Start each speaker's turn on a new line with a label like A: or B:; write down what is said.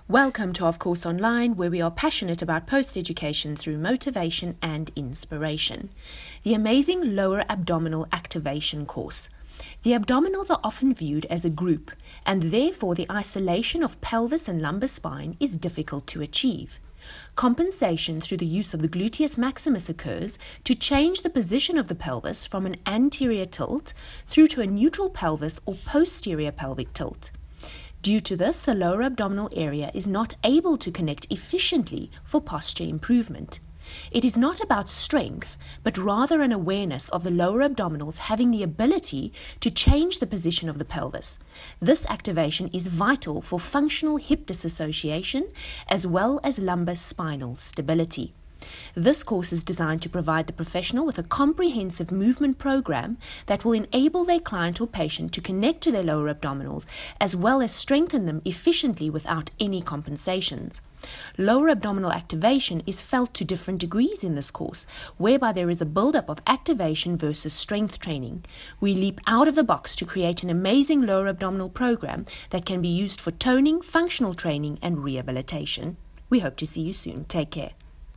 A: Welcome to Of Course Online, where we are passionate about post-education through motivation and inspiration. The amazing lower abdominal activation course. The abdominals are often viewed as a group, and therefore the isolation of pelvis and lumbar spine is difficult to achieve. Compensation through the use of the gluteus maximus occurs to change the position of the pelvis from an anterior tilt through to a neutral pelvis or posterior pelvic tilt. Due to this, the lower abdominal area is not able to connect efficiently for posture improvement. It is not about strength, but rather an awareness of the lower abdominals having the ability to change the position of the pelvis. This activation is vital for functional hip dissociation as well as lumbar spinal stability. This course is designed to provide the professional with a comprehensive movement program that will enable their client or patient to connect to their lower abdominals as well as strengthen them efficiently without any compensations. Lower abdominal activation is felt to different degrees in this course, whereby there is a build-up of activation versus strength training. We leap out of the box to create an amazing lower abdominal program that can be used for toning, functional training, and rehabilitation. We hope to see you soon. Take care.